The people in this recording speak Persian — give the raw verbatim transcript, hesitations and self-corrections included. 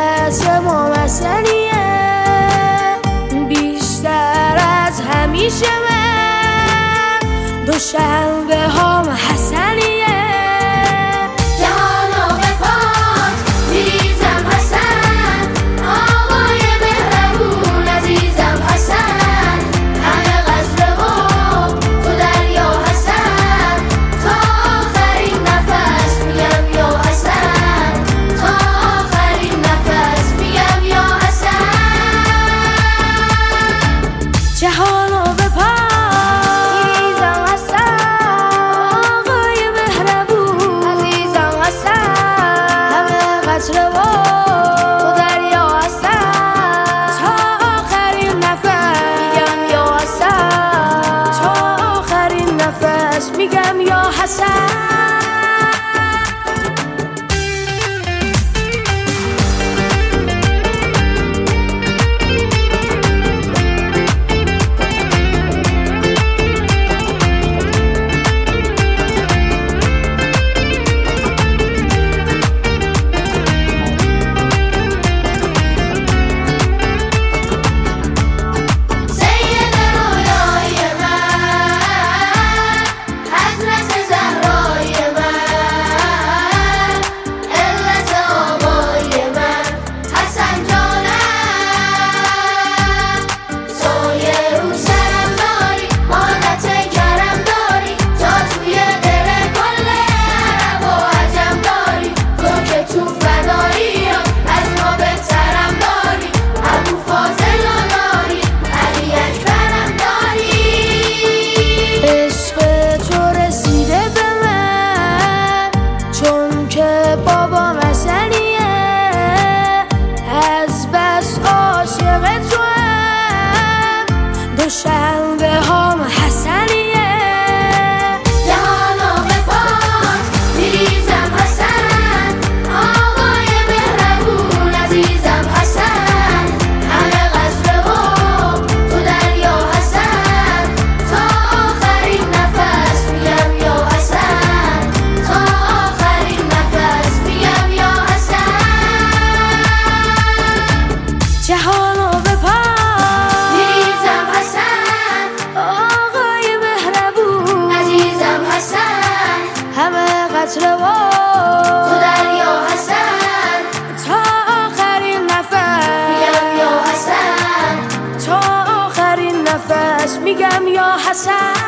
واسه ما مسئلیه بیشتر از همیشه من دوشنبه ها حسنیه جهانو به پات میریزم حسن آقای مهربون عزیزم حسن همه قصر و تو دریا حسن تا آخرین نفس میگم یا حسن تا آخرین نفس میگم یا حسن جهانو به پات میگم یا حسن بابا مسئلیه از بس عاشق تو هم دوشنبه ها حسنیه جهانو به پات میریزم حسن آقای مهربون عزیزم حسن همه قصر و تو دریا حسن تا آخرین نفس میگم یا حسن تا آخرین نفس میگم یا حسن جهانو به پات میریزم حسن آقای مهربون عزیزم حسن همه قطره و تو دریا حسن تا آخرین نفس میگم یا حسن تا آخرین نفس میگم یا حسن